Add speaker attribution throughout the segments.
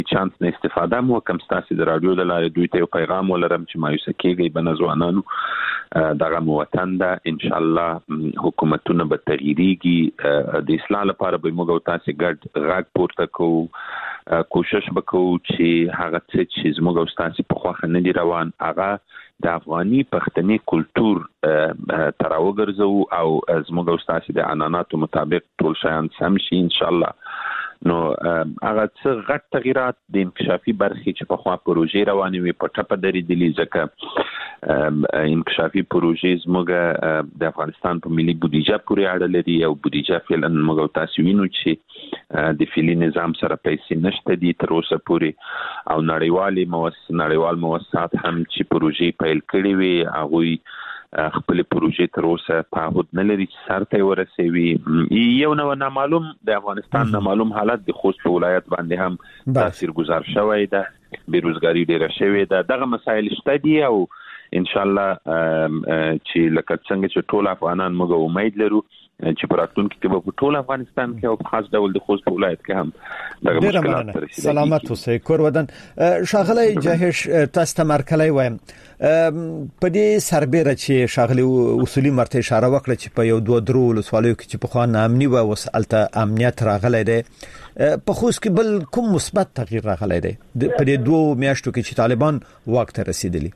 Speaker 1: چانس نه استفاده مو کوم ستاسو د رادیو د لارې دوی ته پیغام ولرم چې مایوس کېږي بنځوانانو دغه وطن ده ان شاء الله حکومتونه به تغیریږي د اصلاح لپاره به موږ تاسو ګډ غږ پورته کوو کوشش وکړو چې هغه څه چې زموږ تاسو په خواخه نه دی روان هغه د افغاني پښتني کلچر تراوګرځو او زموږ تاسو د عنعناتو مطابق ټول شیان سم شي ان شاء الله نو هغه څه غټ تغیرات د انکشافي برخې چې په خوا پروژې روانې وي په ټپه درېدلې ځکه انکشافي پروژې زموږ د افغانستان په ملي بودیجه پورې اړه لري او بودیجه فعلا موږ تاسو وینو چې د فعلي نظام سره پیسې نشته دي تر اوسه پورې او نړیوال موسسات هم چې پروژې پیل کړې وي هغه خپل پروژې تر اوسه په هوت نه لري چې سر ته ورسوي یو نو نامعلوم د افغانستان نامعلوم حالت د خوست ولایت باندې هم تاثیر گذار شوی ده بیروزګاری ډیره شوی ده دغه مسایل شته دي او ان شاء الله چې لکه څنګه چې ټول افغانان موږ امید لرو چې په راتلونکي کې په ټول افغانستان کې او خاص ډول د خوست ولایت کې هم دغه مشکلات رسیدي
Speaker 2: سلامت اوسئ کور ودان شاغلی جهش تاسو ته مرکلای وایم په دې سربېره چې شاغلی اصولي مرته اشاره وکړه چې په یو دوه درو ولسوالیو کې چې په خوا نامني و وسالته امنیت راغلی دی په خوست کې بل کوم مثبت تغییر راغلی دی په دې دوه میاشتو کې چې طالبان واک ته رسیدلی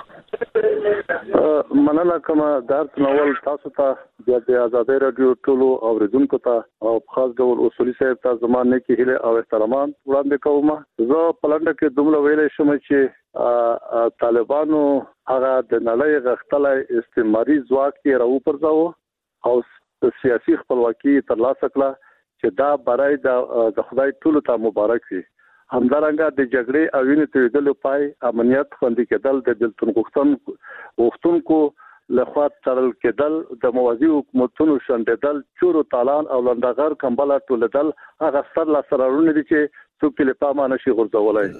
Speaker 3: مننه کوم درس نوول تاسو ته د آزادۍ رادیو ټولو اوریدونکو ته او خاص ډول اصولي صاحب ته زمانه کې هله او احترامات وړاندې کوم زه پلانډه کې دومره ویلې شم چې طالبانو هغه د نړۍ غختلې استعماري ځواک کې راو پرځاو او سیاسي خپلواکي ترلاسه کړه چې دا برای د خدای ټولو ته مبارک وي همدارنګه د جګړې او وینې تویدلو پای امنیت خوندي کېدل د دلتون غوښتونکو لخوا تړل کېدل د موازی حکومتونو شندېدل چورو تالان او لندغر کمبل ټولدل هغه سر لا سرونه دي چې څوک له پامه نشي غورځولای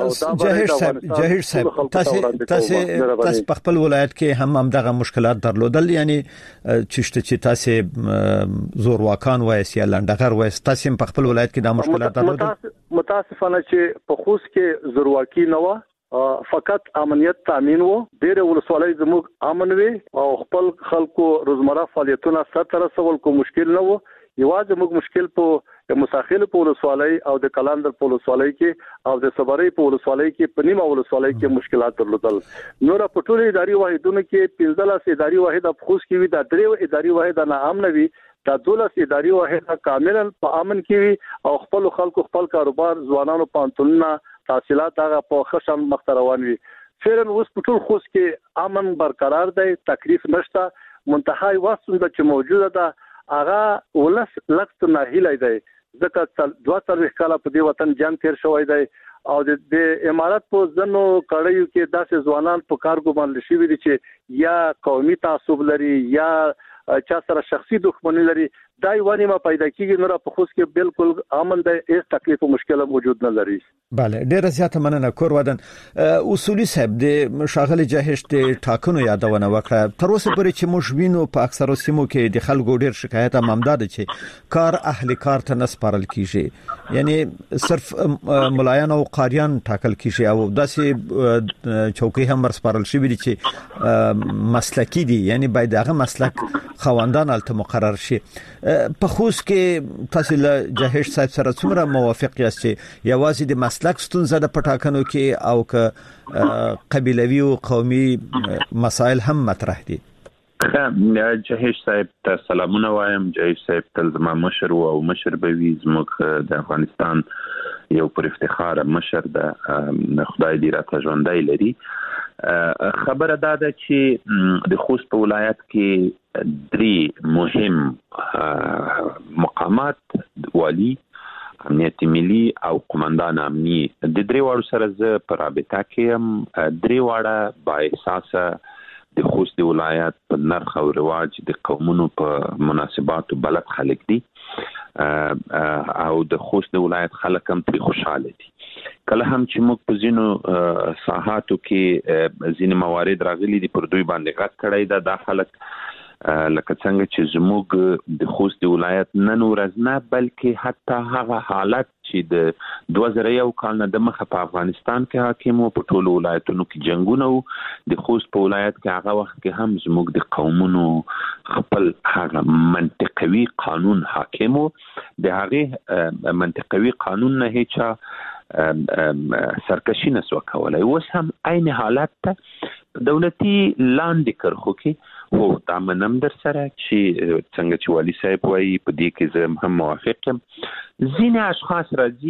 Speaker 2: جهیر صاحب تاسو په خپل ولایت کې هم دغه مشکلات درلودل یعنی چې تاسو زور واکان وایي یا لندغر وایي تاسو په خپل ولایت کې دا مشکلات درلودل
Speaker 3: متاسفانه چې په خوست کې زور واکي نه و فقط امنیت تامین وو ډېر ولسوالۍ زموږ امن وي او خپل خلکو روزمره فعالیتونه سره رسول کو مشکل نه وو یوازې موږ مشکل په مساخیل په ولسوالۍ او د کلاندر په ولسوالۍ کې او د صبرې په ولسوالۍ کې په نیمه ولسوالۍ کې مشکلات درلودل نور په ټولو اداري واحدونو کې 15 اداري واحد په خوست کې وي د درې اداري واحد نه امن وي دا 12 اداري واحد کاملا په امن کې وي او خپل خلکو خپل کاروبار ځوانانو پانتونونه تحصیلات هغه په خشن مخ روان وي فعلا اوس په ټول خوست کې امن برقرار دی تکلیف نشته منتهای واسطه چې موجوده ده هغه ولس لکه نه هیلای دی ځکه 22 کال په دې وطن جنگ تیر شوی دی او د امارات په ځنو کړیو کې داسې ځوانان په کارګو باندې شوی دي چې یا قومي تعصب لري یا چا سره شخصي دښمنی لري دای ونی ما پیدا کیږي نور په خوست کې بالکل امن دی هیڅ تکلیف او مشکل موجود نه لري
Speaker 2: bale ډیره زیاته مننه کور ودان اصولي صاحب د شاغلي جهش د ټاکنو یادونه وکړه تر اوسه پورې چې موږ وینو په اکثرو سیمو کې د خلکو ډیر شکایت ممداد چې کار اهل کار ته نسپارل کیږي یعنی صرف ملایان او قاریان ټاکل کیږي او داسې چوکۍ هم ورسپارل شي چې مسلکی دي یعنی باید هغه مسلک خواندان الته مقرر شي په خوست کې تاسو له جهش صاحب سره څومره موافق یاست چې یوازې د مسلک ستونزه د پټاکنو کې او که قبیلوي او قومي مسائل هم مطرح دي
Speaker 1: جهش صاحب ته سلامونه وایم جهش صاحب تل زما مشر او مشر به وي زموږ د افغانستان یو پر افتخار مشر د خدای دې راته ژوندۍ لري خبره دا ده چې د خوست په ولایت کې درې مهم مقامات والی امنیت ملي او قومندان امني د درې واړو سره زه په رابطه کې هم درې واړه با احساسه د خوست ولایت په نرخ او رواج د قومونو په مناسباتو بلد خلک دي او د خوست ولایت خلک هم په خوشاله دي کله هم چې موږ په ځینو ساحاتو کې ځینې موارد راغلي دي پر دوی باندې غږ کړی دا خلک لکه څنګه چې زموږ د خوست ولایت نن ورځ نه بلکې حتی هغه حالت چې د 2001 کال نه د مخه په افغانستان کې حاکم او په ټولو ولایتونو کې جنگونه وو د خوست په ولایت کې هغه وخت کې هم زموږ د قومونو خپل هغه منطقوي قانون حاکم وو د هغه منطقوي قانون نه هیڅ سرکشي نسو کولای اوس هم عین حالت ته دولتي لاندې کرخو کې هو دا منم در سره چې څنګه چې والی صاحب وایي په دې کې زه هم موافق یم ځینې اشخاص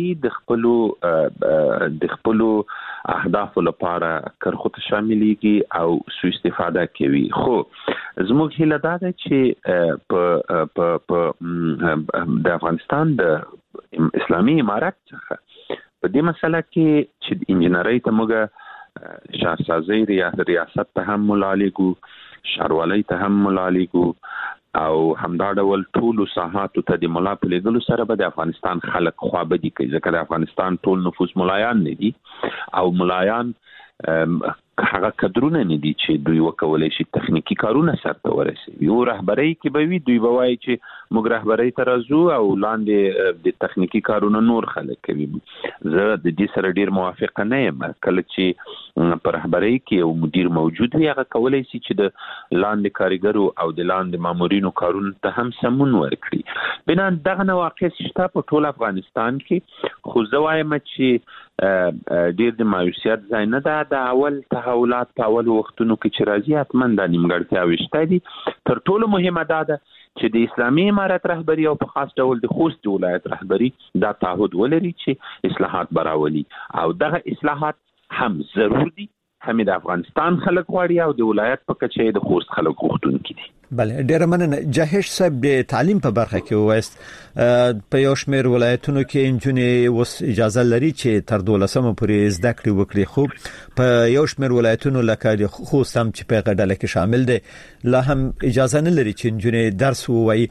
Speaker 1: راځي د خپلو اهدافو لپاره کرخو ته شاملېږي او سوء استفاده کوي خو زموږ هیله دا ده چې په د افغانستان د اسلامي امارت څخه په دې مسله کې چې انجنیري ته موږ شهرسازي ریاست ته هم ملالیګو شاروالۍ ته هم ملالیګو او همدا ډول ټولو ساحاتو ته د ملا په لګلو سره به د افغانستان خلک خوابدي کوي ځکه د افغانستان ټول نفوس ملایان نه دي او ملایان هغه کډرونه نه دي چې دوی وکولای شي تخنیکی کارونه سرته ورسوي یو رهبري کې به وي دوی به وایي چې موږ رهبري ته راځو او لاندې د تخنیکی کارونه نور خلک کوي زه د دې سره ډیر موافق نه یم کله چې په رهبري کې یو مدیر موجود وي هغه کولای شي چې د لاندې کارګرو او د لاندې مامورینو کارونه ته هم سمون ورکړي بنا دغه واقع شته په ټول افغانستان کې خو زه وایم چې ډیر د مایوسیت ځای نه ده د اول تحولات په اول وختونو کې چې راځي حتما د نیمګړتیاوې شته دي تر ټولو مهمه ده چې د اسلامي امارت رهبری او په خاص ډول د خوست ولایت رهبری دا تعهد ولري چې اصلاحات براولي او دغه اصلاحات هم ضرور دي هم د افغانستان خلک غواړي او د ولایت په کچه د خوست خلک غوښتونکي دي
Speaker 2: بله ډیر مننه جهش صاحب د تعلیم په برخه کې وایست په یو شمېر ولایتونو کې انجونې اوس اجازه لري چې تر 12مه پورې زده کړې وکړي خو په یو شمېر ولایتونو لکه د خوست هم چې په غډله کې شامل دي لا هم اجازه نه لري چې انجونې درس ووایي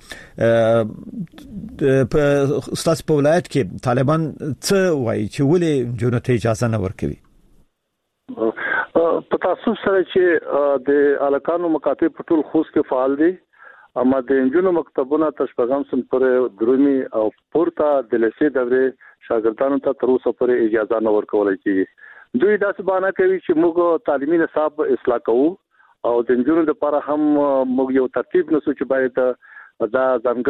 Speaker 2: په استاد په ولایت کې طالبان څه وایي چې ولې انجونې ته اجازه نه ورکوي
Speaker 3: په تاسو سره چې د الکانو مکاتب په ټول خوست کې فعال دي اما د انجونو مکتبونه تشبغم سم پر درومي او پورته د لسی دورې شاګردانو ته تر اوسه پورې اجازه نه ورکول کیږي دوی داسې باندې کوي چې موږ تعلیمي نصاب اصلاح کوو او د انجونو لپاره هم موږ یو ترتیب نسو چې باید دا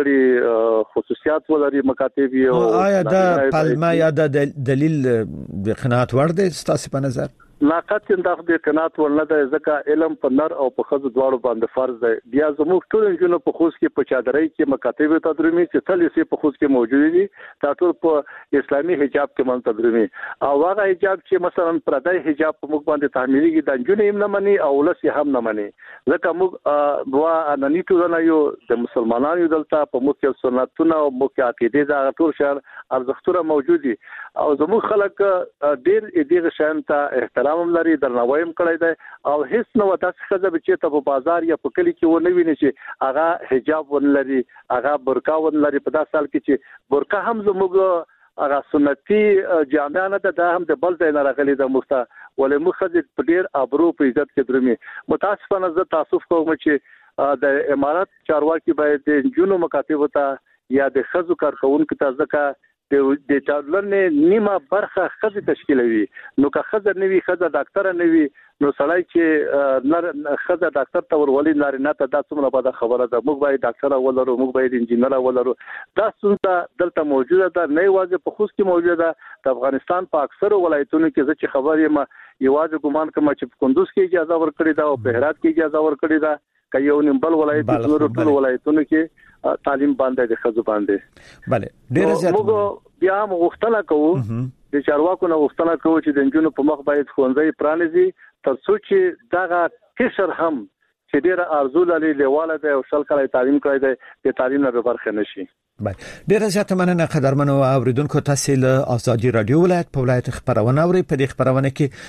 Speaker 3: ځانګړي خصوصیات ولري مکاتب یو
Speaker 2: آیا دا پلمه یا د دلیل د قناعت ور دي ستاسو په نظر
Speaker 3: لاقت انداخ د قناعت ورنه ده ځکه علم په نر او په خزو دواړو باندې فرض دی بیا زموږ ټول انجونو په خوست کې په چادرۍ کې مکاتب تدریمي چې تل یې په خوست کې موجود دي دا ټول په اسلامي حجاب کې من تدریمي او هغه حجاب چې مثلا پردای حجاب په موږ باندې تعمیري د انجونو هم نه مني او لسی هم نه مني ځکه موږ دوا انني ټول نه یو د مسلمانانو دلته په موږ سنتونه او موږ عقیده دا ټول شهر ارزښتونه موجود دي او زموږ خلک ډېر دې شان ته احترام لري درناوی هم کړی دی او هیڅ نو تاسو خزه چې ته په بازار یا په کلی کې ونه ویني چې هغه حجاب ون لري هغه برقه ون لري په داسې حال کې چې برقه هم زموږ هغه سنتي جامع نه ده هم د بل ځای نه راغلي د مخته ولې مخه په ډیر ابرو په عزت کې درمي متاسفانه زه تاسف کوم چې د امارات چارواکي باید د جنو مکاتب ته یا د خزو کارکونکو ته ځکه د چارلنه نیمه برخه خزه تشکیلوي نو که خزه نوي خزه ډاکټر نوي نو سړی چې نر خزه ډاکټر ته ورولي نارینه ته د څومره په خبره ده موږ باید ډاکټر ولرو موږ باید انجینر ولرو دا څنګه دلته موجوده ده نه واځي په خوست کې موجوده د افغانستان په اکثر ولایتونو کې چې خبرې ما یوازې ګمان کوم چې په کندوز کې اجازه ورکړې ده او په هرات کې اجازه ورکړې ده که یو نیمبل ولایت نور ټول ولایتونو کې تعلیم باندې د خزو باندې
Speaker 2: bale ډیر زیات
Speaker 3: موږ بیا مغختنه کوو د چارواکو نه غوښتنه کوو چې د انجونو په مخ باید ښوونځي پرانیزي ترڅو چې دغه کشر هم چې ډیر ارزو لري لیواله دی او شل کله تعلیم کوي د تعلیم نه برخه نشي
Speaker 2: bale ډیر زیات مننه قدرمنو اوریدونکو تاسو له ازادي رادیو ولایت په ولایت خبرونه اوري په دې خبرونه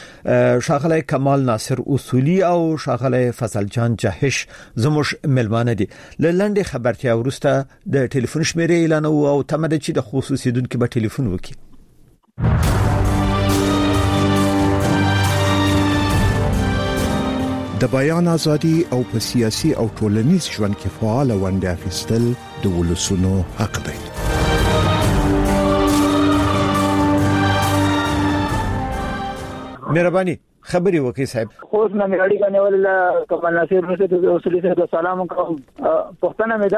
Speaker 2: کې شاغله کمال ناصر اصولی او شاغله فضل جان جهش زموږ ملمانه دي لنډه خبرتیا ورسته د ټلیفون شمیرې اعلان او تمه چې د خصوصي دونکو په ټلیفون وکړي
Speaker 4: د بیان ازادي او په سیاسي او ټولنیز ژوند کې فعال ونډه اخیستل د ولسونو حق دی.
Speaker 2: مهرباني خبري وکي صاحب.
Speaker 5: خو نه مې اړیکه نیول کمال ناصر نو ته اصولي صاحب سلام کوم. پښتنه مې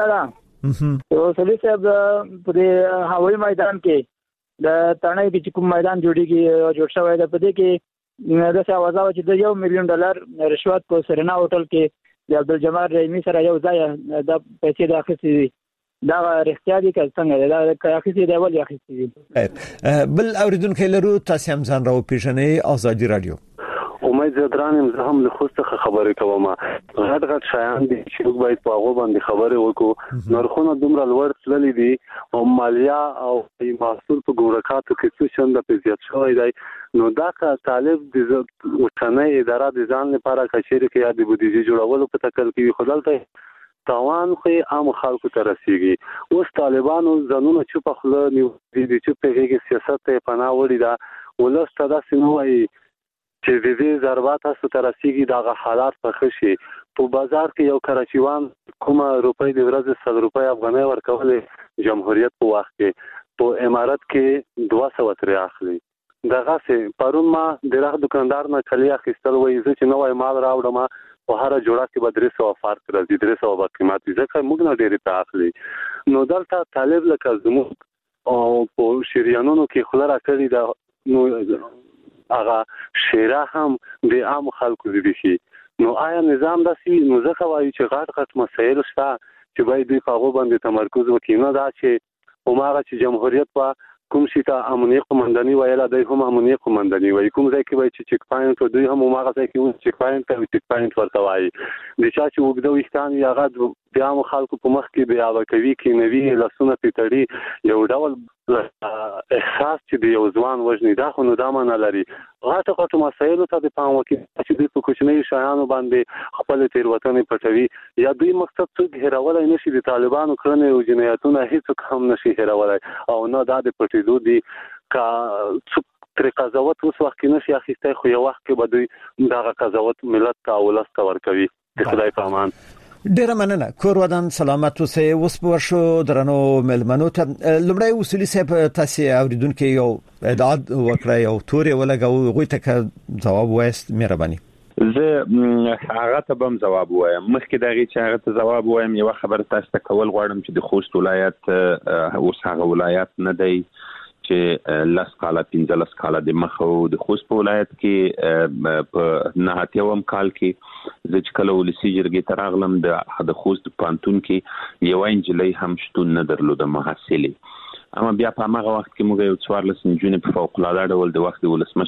Speaker 5: دا اصولي صاحب په هوایي میدان کې د تڼۍ کې کوم میدان جوړ شوی دی په دې کې د څه आवाज چې د $1 مليون رشوت په سرینا هوټل کې د عبدالجمال رحیمی سره یو ځای د پیسې د اخیستې دا رښتیا دي که څنګه دا اخیستې دی ولې اخیستې
Speaker 2: دي. بل اوریدونکو لرو تاسو هم ځان راو پیژنې ازادي رادیو.
Speaker 6: امید زدران زه هم له خوسته خبرې کوم. غټ شایان دي چې باید په هغه باندې خبرې وکړو. نرخونه دومره لوړ تللي دي او مالیه او محصول په ګورکاتو کې څه شند په زیات شوی دی. نو دا که طالب د اوسنۍ اداره د ځان لپاره کچېري کې یا د بودیجه جوړولو په تکل کې خدالته تاوان خو عام خلکو ته رسیږي. اوس طالبانو ځانونه چوپ خله نیولي دي چې په هغه سیاست ته پناه وړي دا ولسته دا سينوي چې د دې ضربات تاسو ته رسیږي دا حالات په خشي. په بازار کې یو کراچیوان کومه روپۍ د ورځې 100 روپۍ افغانۍ ورکولې جمهوریت په وخت کې په امارات کې 200 تر اخلي. دغه سه پرون ما د راغ دکاندار نه کلی اخیستل وایي چې نوې مال راوړم په هر جوړه کې به 300 فرق راځي 300 به قیمت ځکه موږ نه ډېری په اخلي. نو دلته طالب لکه زموږ او په شریانونو کې خلره کړی دا نو هغه شیره هم د عام خلکو دي شي. نو آیا نظام داسي نو ځکه وایي چې غټ مسایل شته چې باید په هغه باندې تمرکز وکړي. نه دا چې هماغه چې جمهوریت په کوم شي ته امنیت قومنداني ویل د هم امنیت قومنداني وایي کوم ځای کې وایي چې چک پاینټ دوی هم هماغه ځای کې چک پاینټ ورته وایي. د چا چې وګدو وختان یاغه بیا مو خلکو په مخ کې بیا کوي کې نوی لاسونه پیټړي یو ډول احساس چې د یو ځوان وژني دا خو نو دا معنی لري. غټ مسایل ته د پام وکړي چې د کوچنۍ شایانو باندې خپل تیروتنې پټوي یا دوی مقصد څه هیرولای نشي. د طالبانو کړنې او جنایتونه هیڅ هم نشي هیرولای او نه دا د پټېدو دي کا تر قضاوت اوس وخت کې نشي اخیسته خو یو وخت کې به دوی دا قضاوت ملت ته ولست ورکوي. خدای په امان.
Speaker 2: ډیره مننه. کور ودان سلامت اوسئ. اوس په ورشو درنو ملمنو ته لمړی اصولي صاحب تاسو اوریدونکو یو ادعا وکړی او تورې ولګو غوي ته جواب وایست. مهرباني.
Speaker 1: زه هغه ته بم جواب وایم. مخکې دغه چې هغه ته جواب وایم یو خبر تاسو ته کول غواړم چې د خوست ولایت اوس هغه ولایت نه دی چې لاس کاله 15 کاله د مخو د خوست ولایت کې په 9 کال کې د چکله ولسی جرګې تراغلم د خوست پانتون کې یو انجلۍ هم شتون نه درلوده محصلې. اما بیا په هغه وخت کې موږ یو 14 جون په فوق العاده ډول د وخت ولسمشر